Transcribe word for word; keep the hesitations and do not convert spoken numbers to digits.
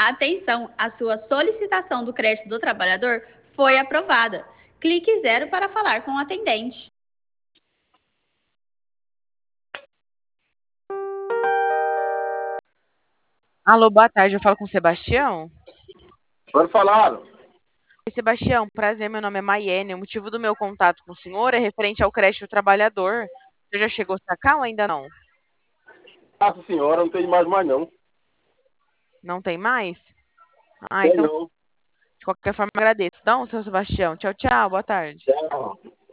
Atenção, a sua solicitação do crédito do trabalhador foi aprovada. Clique zero para falar com o atendente. Alô, boa tarde, eu falo com o Sebastião? Pode falar. Oi, Sebastião, prazer, meu nome é Maiene. O motivo do meu contato com o senhor é referente ao crédito do trabalhador. Você já chegou a sacar ou ainda não? Nossa senhora, não tem mais mais não. Não tem mais? Ah, Tem então, não. de qualquer forma, agradeço. Então, seu Sebastião, tchau, tchau, boa tarde. Tchau.